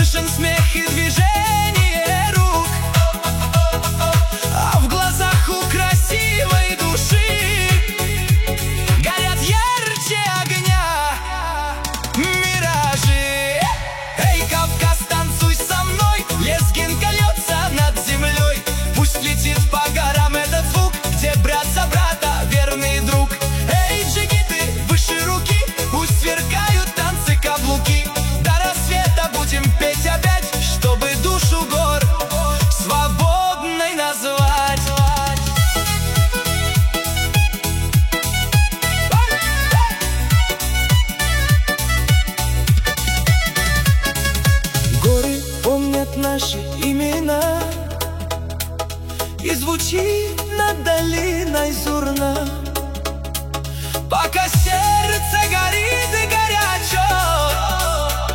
Слышен смех и движение рук, а в глазах у красивой души горят ярче огня миражи. Эй, Кавказ, танцуй со мной, Лезгинка льется над землей. Пусть летит по горам этот звук, где брат за брата верный друг. Эй, джигиты, выше руки, пусть сверкают танцы каблуки. До рассвета будем петь опять, чтобы душу гор свободной назвать. Горы помнят наши имена, и звучит над долиной зурна. Пока сердце горит и горячо,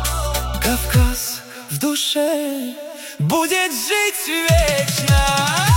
Кавказ в душе будет жить вечно.